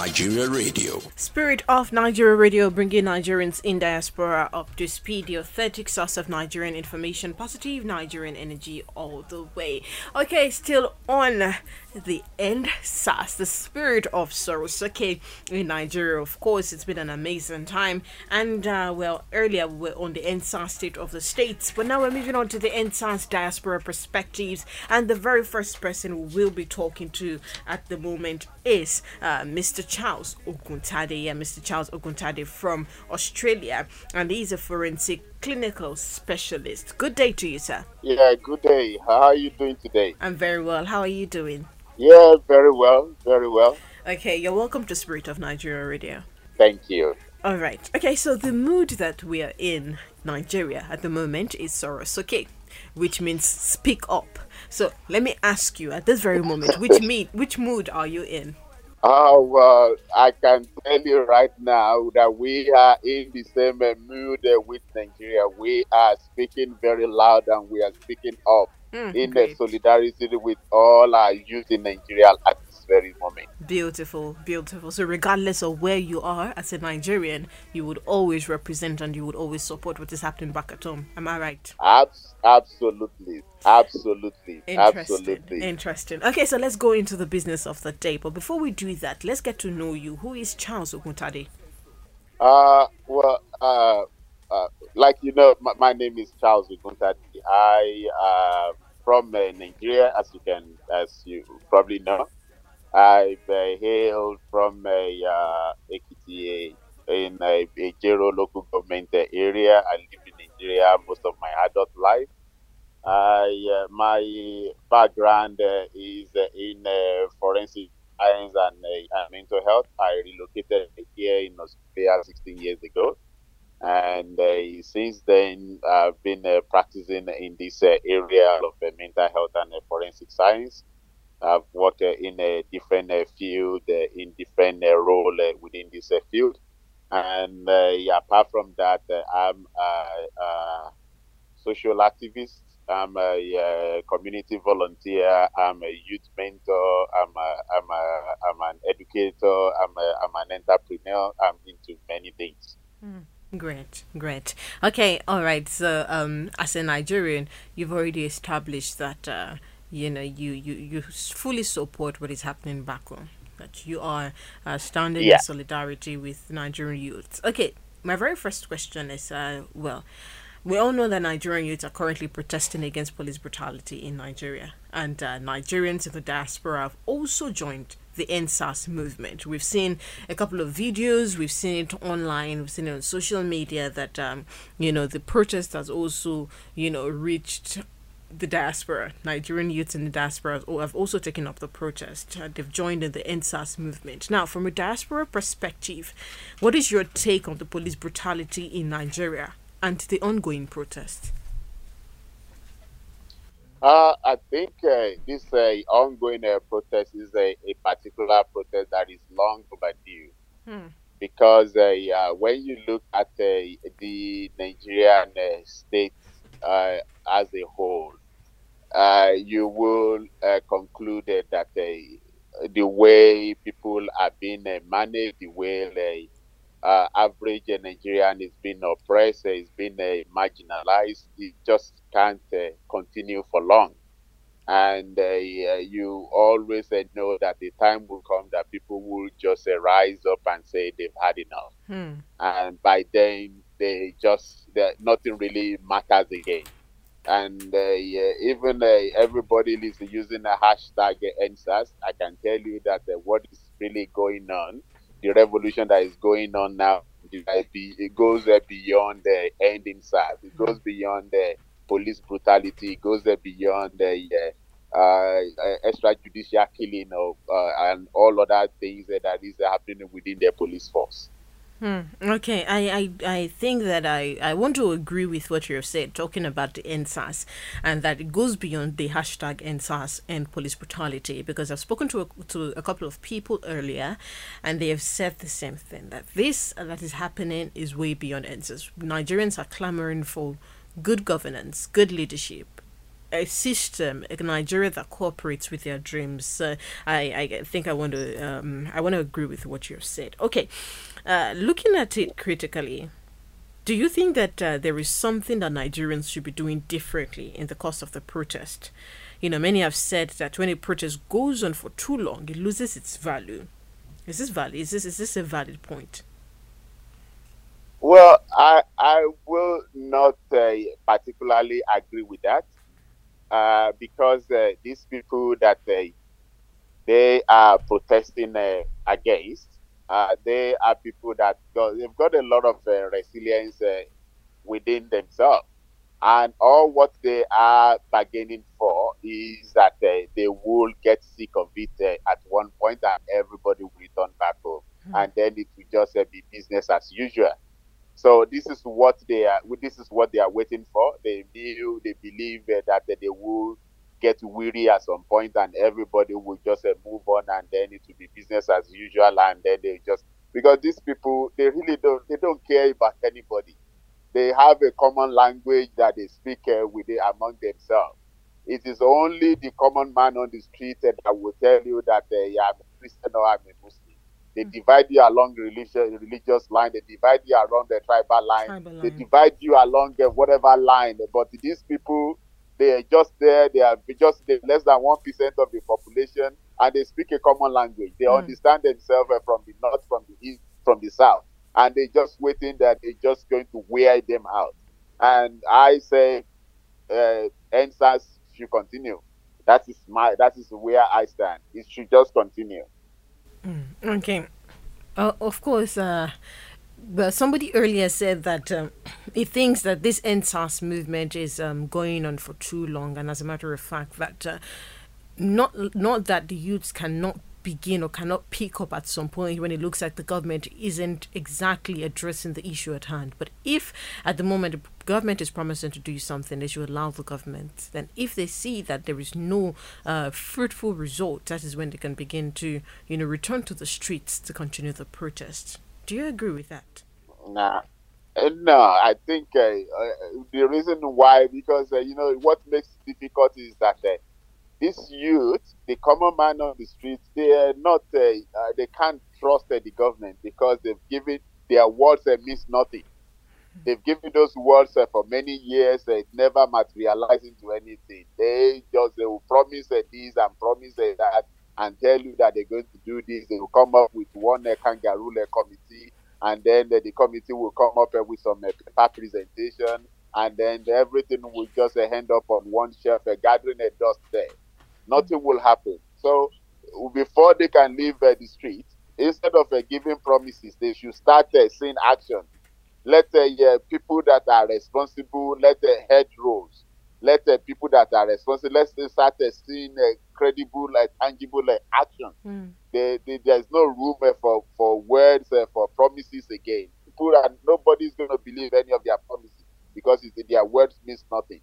Nigeria Radio. Spirit of Nigeria Radio, bringing Nigerians in diaspora up to speed. The authentic source of Nigerian information, positive Nigerian energy all the way. Okay, still on the end SARS, the spirit of Sorosoke in Nigeria. Of course, it's been an amazing time. And, earlier we were on the NSAS state of the states, but now we're moving on to the NSAS diaspora perspectives. And the very first person we will be talking to at the moment is Mr. Charles Oguntade. Mr. Charles Oguntade from Australia, and he's a forensic clinical specialist. Good day to you, sir. Yeah, good day. How are you doing today? I'm very well. How are you doing? Yeah, very well, very well. Okay, you're welcome to Spirit of Nigeria Radio. Thank you. All right. Okay, so the mood that we are in Nigeria at the moment is Sorosoke, which means speak up. So let me ask you at this very moment, which mood are you in? Oh, well, I can tell you right now that we are in the same mood with Nigeria. We are speaking very loud and we are speaking up in solidarity with all our youth in Nigeria at this very moment. Beautiful, beautiful. So regardless of where you are as a Nigerian, you would always represent and you would always support what is happening back at home. Am I right? Absolutely. Interesting. Okay, so let's go into the business of the day. But before we do that, let's get to know you. Who is Charles Oguntade? Like you know, my name is Charles Oguntade. I from Nigeria, as you probably know. I hailed from Ekiti in a Jero local government area. I lived in Nigeria most of my adult life. My background is in forensic science and mental health. I relocated here in Australia 16 years ago. And since then, I've been practicing in this area of mental health and forensic science. I've worked in a different field, in different role within this field. And apart from that, I'm a social activist. I'm a community volunteer. I'm a youth mentor. I'm an educator. I'm an entrepreneur. I'm into many things. Great. Okay, all right. So, as a Nigerian, you've already established that you fully support what is happening back home. That you are standing in solidarity with Nigerian youths. Okay, my very first question is, we all know that Nigerian youths are currently protesting against police brutality in Nigeria, and Nigerians in the diaspora have also joined the NSAS movement. We've seen a couple of videos, we've seen it online, we've seen it on social media that the protest has also reached the diaspora. Nigerian youths in the diaspora have also taken up the protest. They've joined in the NSAS movement. Now, from a diaspora perspective, what is your take on the police brutality in Nigeria and the ongoing protest? I think this ongoing protest is a particular protest that is long overdue. Because when you look at the Nigerian state as a whole, you will conclude that the way people are being managed, the way average Nigerian is being oppressed, is being marginalized, it just can't continue for long. And you always know that the time will come that people will just rise up and say they've had enough. And by then, nothing really matters again. And even everybody is using a hashtag NSAS. I can tell you that what is really going on, the revolution that is going on now, it goes beyond the ending SARS. It goes beyond the police brutality. It goes beyond the extrajudicial killing of and all other things that is happening within the police force. Okay, I think that I want to agree with what you have said, talking about the NSAS, and that it goes beyond the hashtag NSAS and police brutality, because I've spoken to a couple of people earlier, and they have said the same thing, that this that is happening is way beyond NSAS. Nigerians are clamoring for good governance, good leadership, a system, a Nigeria that cooperates with their dreams. I think I want to agree with what you've said. Okay, looking at it critically, do you think that there is something that Nigerians should be doing differently in the course of the protest? Many have said that when a protest goes on for too long, it loses its value. Is this valid? Is this a valid point? Well, I will not particularly agree with that because these people that they are protesting against, they are people that they've got a lot of resilience within themselves. And all what they are bargaining for is that they will get sick of it at one point and everybody will return back home. And then it will just be business as usual. So this is what they are. This is what they are waiting for. They believe that they will get weary at some point, and everybody will just move on, and then it will be business as usual. And then they just, because these people, they really don't care about anybody. They have a common language that they speak among themselves. It is only the common man on the street that will tell you that I'm a Christian or I'm a Muslim. They divide you along religious line. They divide you along the tribal line. They divide you along whatever line. But these people, they are just there. They are just less than 1% of the population, and they speak a common language. They understand themselves from the north, from the east, from the south, and they just waiting that they're just going to wear them out. And I say, NSAS should continue. That is where I stand. It should just continue. Okay. Of course, but somebody earlier said that he thinks that this NSAS movement is going on for too long, and as a matter of fact, that not that the youths cannot begin or cannot pick up at some point when it looks like the government isn't exactly addressing the issue at hand. But if at the moment the government is promising to do something, they should allow the government. Then if they see that there is no fruitful result, that is when they can begin to return to the streets to continue the protest. Do you agree with that? Nah. No, I think the reason why, because what makes it difficult is that this youth, the common man on the streets, they are not, they can't trust the government because they've given their words means nothing. They've given those words for many years. It never materialized into anything. They will promise this and promise that and tell you that they're going to do this. They will come up with one kangaroo committee, and then the committee will come up with some paper presentation, and then everything will just end up on one shelf, gathering a dust there. Nothing will happen. So before they can leave the street, instead of giving promises, they should start seeing action. Let people that are responsible, let head roles, let people that are responsible, let's start seeing credible, tangible action. There's no room for words, for promises again. Nobody's going to believe any of their promises because their words means nothing.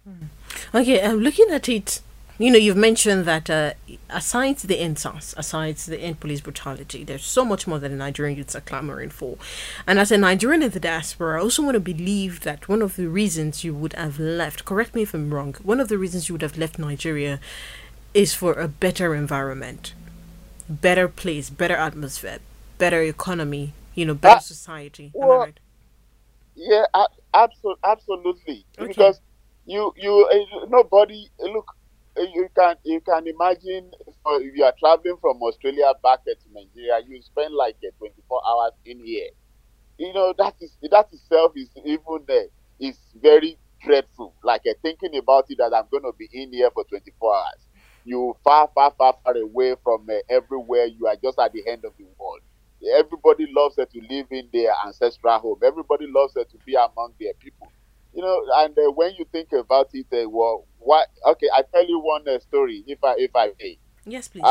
Okay, looking at it, you've mentioned that aside the NSAS, aside the end police brutality, there's so much more that the Nigerian youths are clamoring for. And as a Nigerian in the diaspora, I also want to believe that one of the reasons you would have left, correct me if I'm wrong, one of the reasons you would have left Nigeria is for a better environment, better place, better atmosphere, better economy, better society. Am I right? Yeah, absolutely. Okay. Because you nobody look. You can imagine if you are traveling from Australia back to Nigeria, you spend like 24 hours in here. That itself is even is very dreadful. Like thinking about it that I'm going to be in here for 24 hours. You far away from everywhere. You are just at the end of the world. Everybody loves to live in their ancestral home. Everybody loves to be among their people. And when you think about it, what? Okay, I tell you one story, if I may. Yes, please.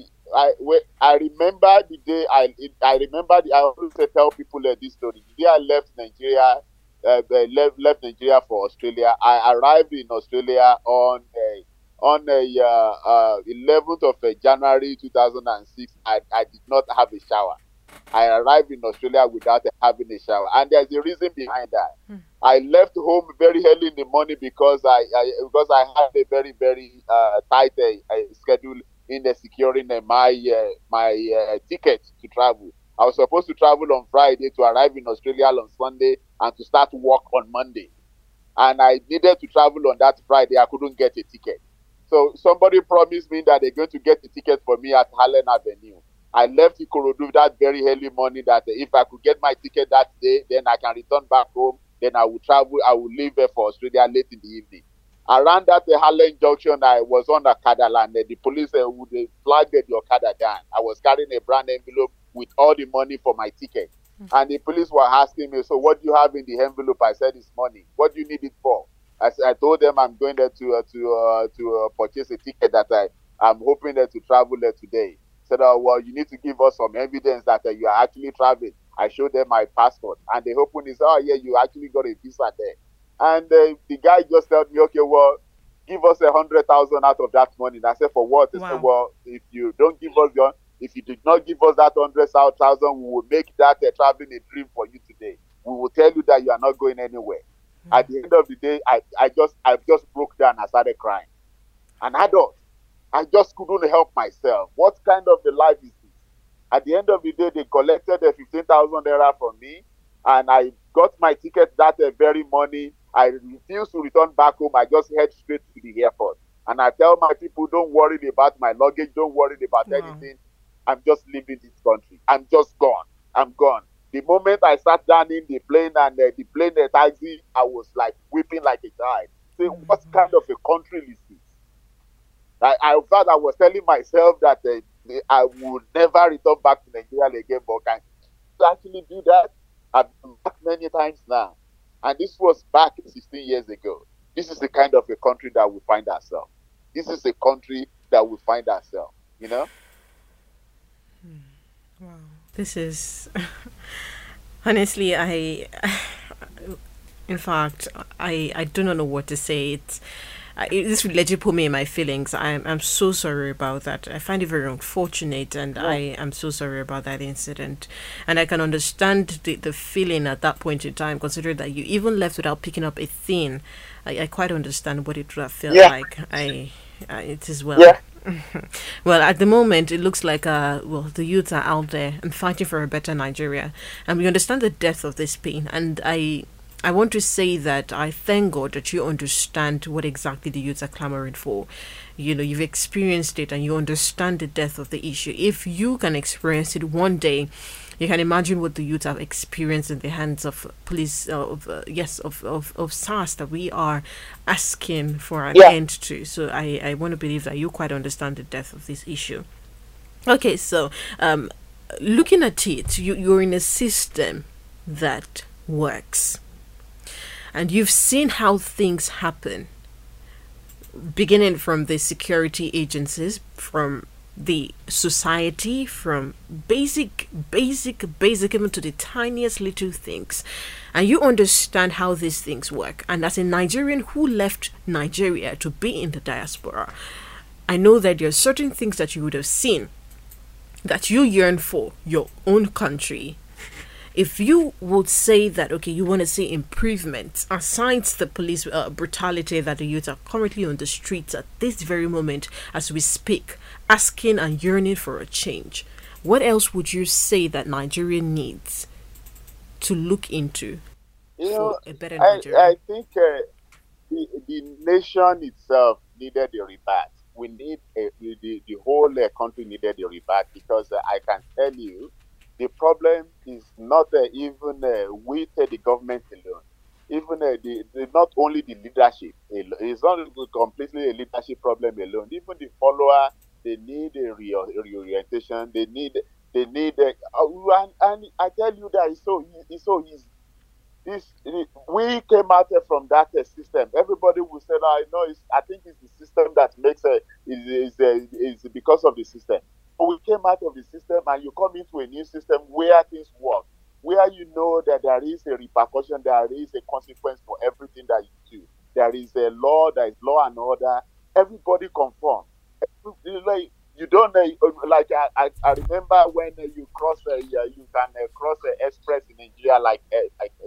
I remember the day I always tell people this story. The day I left Nigeria, left Nigeria for Australia. I arrived in Australia on 11th of January 2006. I did not have a shower. I arrived in Australia without having a shower, and there's a reason behind that. I left home very early in the morning because I had a very very tight schedule in securing my ticket to travel. I was supposed to travel on Friday to arrive in Australia on Sunday and to start work on Monday. And I needed to travel on that Friday. I couldn't get a ticket. So somebody promised me that they're going to get a ticket for me at Harlan Avenue. I left Ikorodu that very early morning that if I could get my ticket that day, then I can return back home. Then I will travel. I will leave for Australia late in the evening. Around that Harlan Junction, I was on Okada and the police would flag the Okada down. I was carrying a brand envelope with all the money for my ticket. And the police were asking me, so what do you have in the envelope? I said, it's money. What do you need it for? I told them I'm going there to purchase a ticket that I'm hoping there to travel there today. Said, oh, well, you need to give us some evidence that you are actually traveling. I showed them my passport. And they opened it, oh, yeah, you actually got a visa there. And the guy just told me, okay, well, give us 100,000 out of that money. And I said, for what? They said, well, if you don't give us if you did not give us that 100,000, we will make that traveling a dream for you today. We will tell you that you are not going anywhere. At the end of the day, I just broke down and started crying. An adult, I just couldn't help myself. What kind of a life is this? At the end of the day, they collected the 15,000 naira from me, and I got my ticket that very morning. I refused to return back home. I just head straight to the airport. And I tell my people, don't worry about my luggage. Don't worry about anything. I'm just leaving this country. I'm just gone. I'm gone. The moment I sat down in the plane and the taxi, I was like weeping like a child. Say, what kind of a country is this? I thought I was telling myself that I would never return back to Nigeria again, but can you actually do that? I've been back many times now. And this was back 16 years ago. This is the kind of a country that we find ourselves. This is a country that we find ourselves, you know? Wow. This is honestly, in fact, I do not know what to say. This really legit put me in my feelings. I'm so sorry about that. I find it very unfortunate, and I am so sorry about that incident. And I can understand the feeling at that point in time, considering that you even left without picking up a thing. I quite understand what it would have felt like. It is well. Yeah. Well, at the moment, it looks like the youth are out there and fighting for a better Nigeria, and we understand the depth of this pain. And I want to say that I thank God that you understand what exactly the youths are clamoring for. You know, you've experienced it and you understand the depth of the issue. If you can experience it one day, you can imagine what the youth have experienced in the hands of police, of SARS, that we are asking for an end to. So I want to believe that you quite understand the depth of this issue. Okay, so looking at it, you're in a system that works. And you've seen how things happen, beginning from the security agencies, from the society, from basic, even to the tiniest little things. And you understand how these things work. And as a Nigerian who left Nigeria to be in the diaspora, I know that there are certain things that you would have seen that you yearn for your own country. If you would say that, okay, you want to see improvements, aside the police brutality that the youth are currently on the streets at this very moment as we speak, asking and yearning for a change, what else would you say that Nigeria needs to look into for a better Nigeria? I think the nation itself needed a rebirth. We need the whole country needed a rebirth, because I can tell you, the problem is not even with the government alone. Even not only the leadership alone. It's not completely a leadership problem alone. Even the follower, they need a reorientation. They need and I tell you that it's so easy. We came out from that system. Everybody will say, "I know." I think it's the system that makes is because of the system. We came out of the system and you come into a new system where things work, where you know that there is a repercussion, there is a consequence for everything that you do. There is a law, there is law and order. Everybody conform. Like, you don't like I remember when you cross you can cross the express in Nigeria like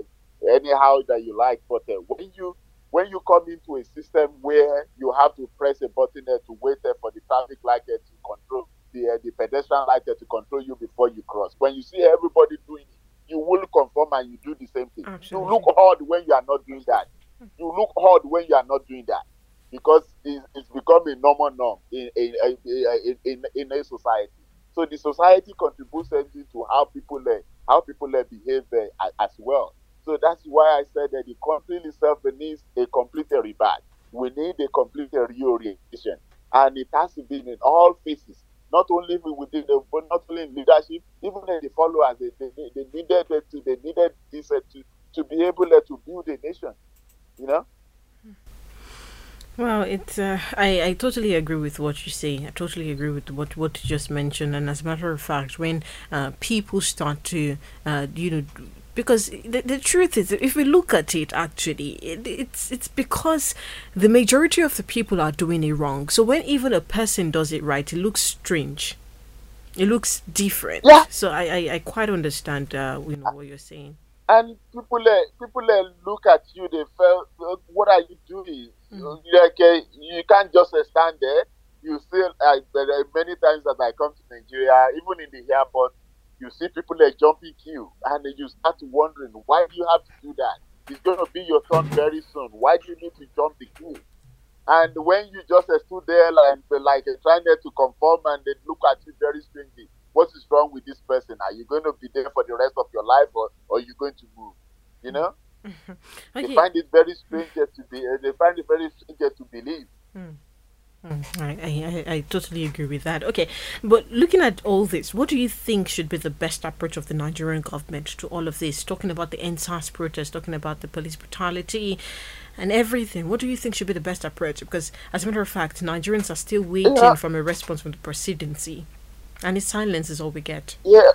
anyhow that you like. But when you come into a system where you have to press a button to wait for the traffic light to control the pedestrian light to control you before you cross. When you see everybody doing it, you will conform and you do the same thing. Absolutely. You look odd when you are not doing that. You look odd when you are not doing that, because it's become a normal norm in a society. So the society contributes to how people behave as well. So that's why I said that the country itself needs a complete rebirth. We need a complete reorientation, and it has to be in all phases. Not only within but not only in leadership, even in the followers. They needed this to be able to build a nation. You know. Well, it's I totally agree with what you say. I totally agree with what you just mentioned. And as a matter of fact, when people start to because the truth is, if we look at it, actually, it's because the majority of the people are doing it wrong. So when even a person does it right, it looks strange. It looks different. Yeah. So I quite understand what you're saying. And people look at you. They felt, what are you doing? Like you can't just stand there. You still there are many times that I come to Nigeria, even in the airport, you see people jumping queue, and you start wondering, why do you have to do that? It's going to be your turn very soon. Why do you need to jump the queue? And when you just stood there like trying to conform, and they look at you very strangely, what is wrong with this person? Are you going to be there for the rest of your life, or are you going to move? You know, Okay. they find it very strange to be. They find it very strange to believe. I totally agree with that. Okay, but looking at all this, what do you think should be the best approach of the Nigerian government to all of this? Talking about the NSAS protest, talking about the police brutality and everything. What do you think should be the best approach? Because as a matter of fact, Nigerians are still waiting for a response from the presidency, and its silence is all we get. Yeah,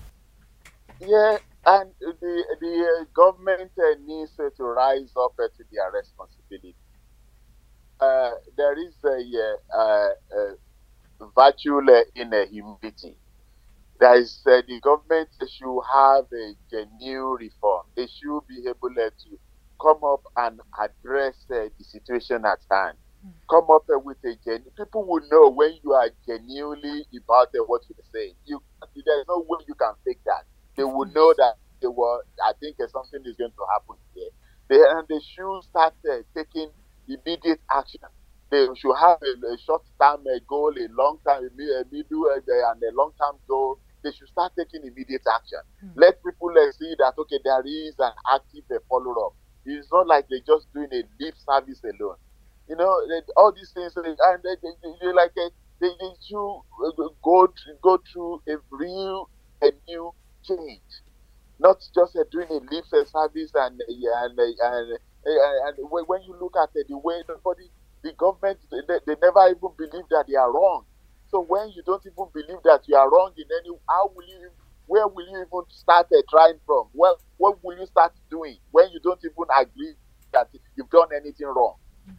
and the government needs to rise up to their responsibility. There is a virtue in humility. There is the government should have a genuine reform. They should be able to come up and address the situation at hand. Come up with a genuine. People will know when you are genuinely about what you're saying. There's no way you can fake that. They will know that I think something is going to happen here. They should start taking immediate action. They should have a short-term goal, a long-term, a middle, and a long-term goal. They should start taking immediate action. Let people see that, okay, there is an active follow-up. It's not like they're just doing a lip service alone. You know, all these things, and they should go through a new change, not just doing a lip service and when you look at the way the government, they never even believe that they are wrong. So when you don't even believe that you are wrong in any, where will you even start trying from? Well, what will you start doing when you don't even agree that you've done anything wrong?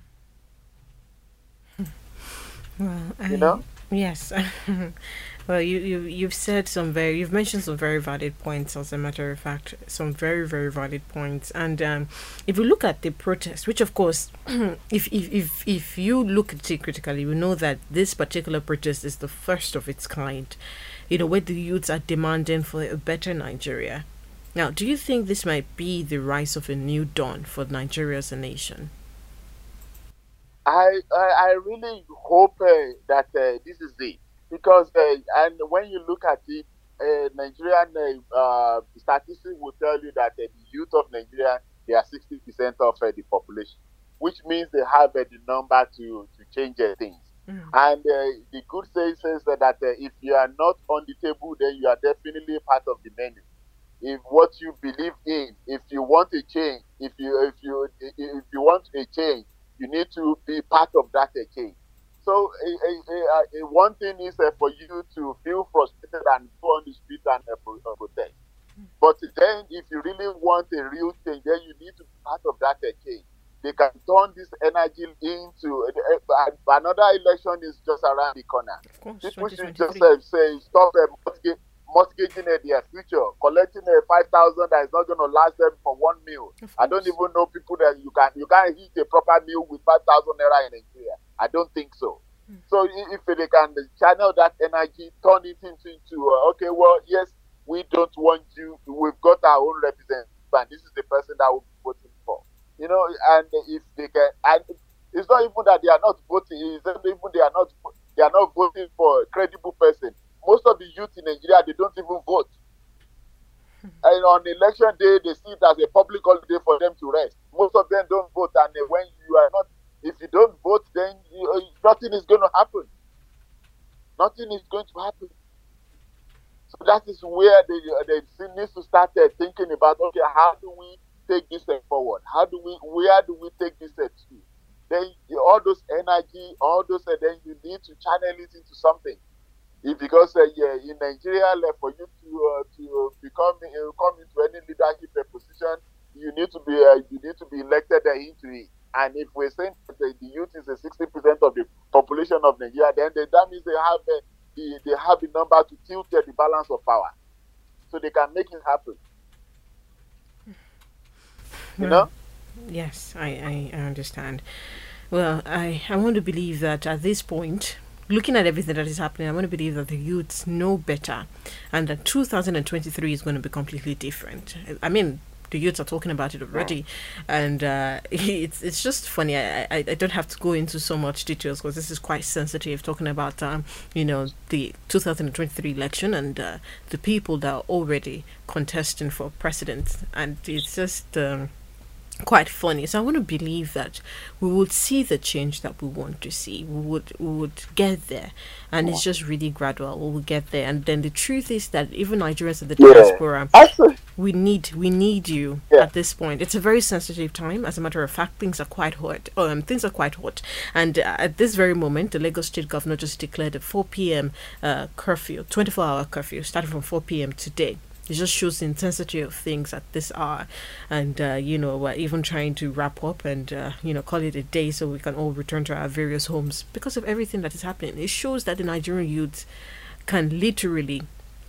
Well, yes. Well, you've said you've mentioned some very valid points. As a matter of fact, some very very valid points. And if we look at the protest, which of course, if you look at it critically, we know that this particular protest is the first of its kind. You know, where the youths are demanding for a better Nigeria. Now, do you think this might be the rise of a new dawn for Nigeria as a nation? I really hope that this is it, because and when you look at it, Nigerian statistics will tell you that the youth of Nigeria, they are 60% of the population, which means they have the number to change things. And the good saying says that if you are not on the table, then you are definitely part of the menu. If what you believe in, if you want a change, if you want a change, you need to be part of that change. So one thing is for you to feel frustrated and go on the street and protest. But then if you really want a real change, then you need to be part of that change. They can turn this energy into another election is just around the corner. Of course, People should 2023. just say stop mortgaging their future, collecting a 5,000 that is not going to last them for one meal. I don't even know people that you can't eat a proper meal with 5,000 naira in Nigeria. I don't think so. So if they can channel that energy, turn it into okay, well, yes, we don't want you. We've got our own representative, and this is the person that we're voting for. You know, and if they can, and it's not even that they are not voting. It's not even they are not voting for a credible person. Most of the youth in Nigeria, they don't even vote. And on election day, they see it as a public holiday for them to rest. Most of them don't vote, and when you are not, if you don't vote, then nothing is going to happen. Nothing is going to happen. So that is where they need to start thinking about, okay, how do we take this step forward? Where do we take this step to? Then all those energy, then you need to channel it into something. Because in Nigeria, for you to come into any leadership position, you need to be elected into it. And if we're saying that the youth is 60% of the population of Nigeria, then that means they have the number to tilt the balance of power, so they can make it happen. You know? Yes, I understand. Well, I want to believe that at this point, looking at everything that is happening, I want to believe that the youths know better, and that 2023 is going to be completely different. I mean, the youths are talking about it already, and it's just funny. I don't have to go into so much details because this is quite sensitive, talking about the 2023 election and the people that are already contesting for president, and it's just quite funny. So I want to believe that we would see the change that we want to see. We would get there, and it's just really gradual. We will get there, and then the truth is that even Nigerians in the diaspora, we need you at this point. It's a very sensitive time. As a matter of fact, things are quite hot. And at this very moment, the Lagos State Governor just declared a 4 p.m. curfew, 24-hour curfew, starting from 4 p.m. today. It just shows the intensity of things at this hour. And, we're even trying to wrap up and, call it a day so we can all return to our various homes because of everything that is happening. It shows that the Nigerian youth can literally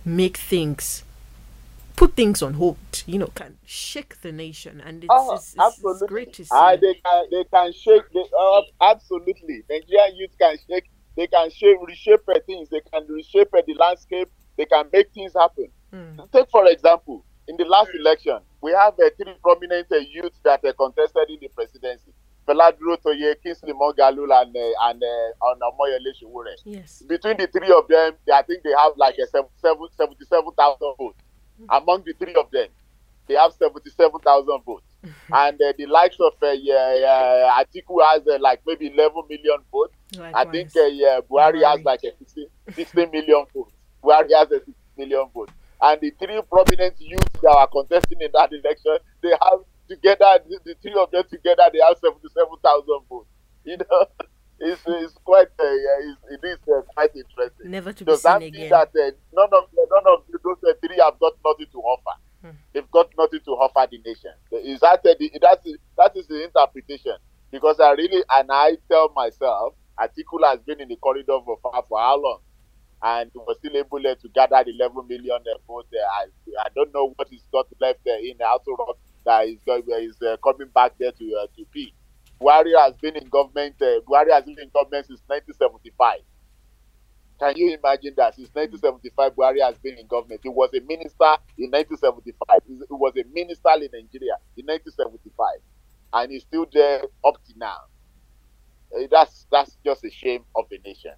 put things on hold, can shake the nation. And it's great to see. They can shake, absolutely. Nigerian youth can shake, they can reshape things, they can reshape the landscape, they can make things happen. Take, for example, in the last election, we have 3 prominent youths that contested in the presidency. Peladro Toye, Kingsley Moghalu, and Omoyele Sowore. Yes. Between the 3 of them, I think they have like 77,000 votes. Among the 3 of them, they have 77,000 votes. And the likes of Atiku has like maybe 11 million votes. Likewise. I think Buhari has like 60 million votes. Buhari has 60 million votes. And the 3 prominent youths that are contesting in that election, they have together, the 3 of them together, they have 77,000 votes. It's quite, it is quite interesting. Never to be seen again. That none of those 3 have got nothing to offer. They've got nothing to offer the nation. That is the interpretation. Because I tell myself, Atiku has been in the corridor for how long? And was still able to gather the 11 million votes. I don't know what is got left in the Aso Rock that is coming back there to be. Buhari has been in government. Buhari has been in government since 1975. Can you imagine that? Since 1975, Buhari has been in government. He was a minister in 1975. He was a minister in Nigeria in 1975, and he's still there up to now. That's just a shame of the nation.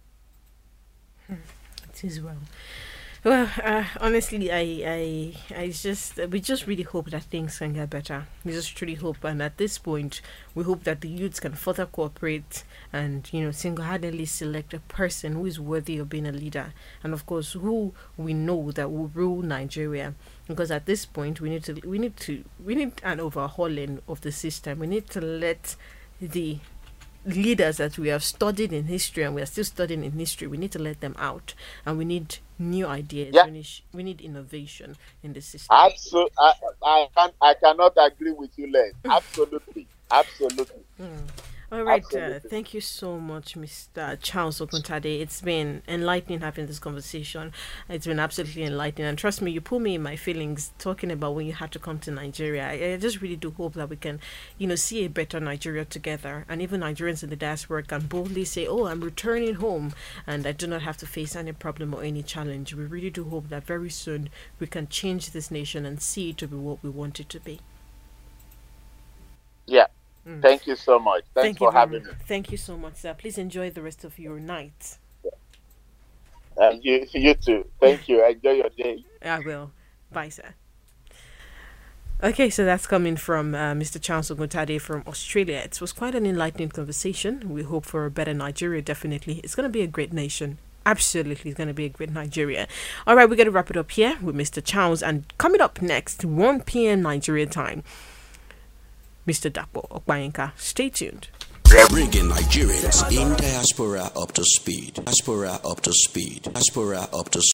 It is well. Well, honestly, we just really hope that things can get better. We just truly hope, and at this point, we hope that the youths can further cooperate and single-handedly select a person who is worthy of being a leader, and of course, who we know that will rule Nigeria. Because at this point, we need an overhauling of the system. We need to let the leaders that we have studied in history and we are still studying in history, we need to let them out, and we need new ideas. We need innovation in the system. Absolutely. I cannot agree with you, Len. Absolutely. All right, Absolutely. thank you so much, Mr. Charles Oguntade. It's been enlightening having this conversation. It's been absolutely enlightening, and trust me, you put me in my feelings talking about when you had to come to Nigeria. I just really do hope that we can, see a better Nigeria together, and even Nigerians in the diaspora can boldly say, "Oh, I'm returning home, and I do not have to face any problem or any challenge." We really do hope that very soon we can change this nation and see it to be what we want it to be. Yeah. Mm. Thank you so much. Thanks Thank you for very having much. me. Thank you so much, sir. Please enjoy the rest of your night. You too. Thank you. Enjoy your day. I will. Bye, sir. Okay, so that's coming from Mr. Charles Oguntade from Australia. It was quite an enlightening conversation. We hope for a better Nigeria, definitely. It's going to be a great nation. Absolutely, it's going to be a great Nigeria. All right, we're going to wrap it up here with Mr. Charles. And coming up next, 1 p.m. Nigeria time, Mr. Dapo Okbayinka. Stay tuned. Bringing Nigerians in diaspora up to speed. Diaspora up to speed. Diaspora up to speed.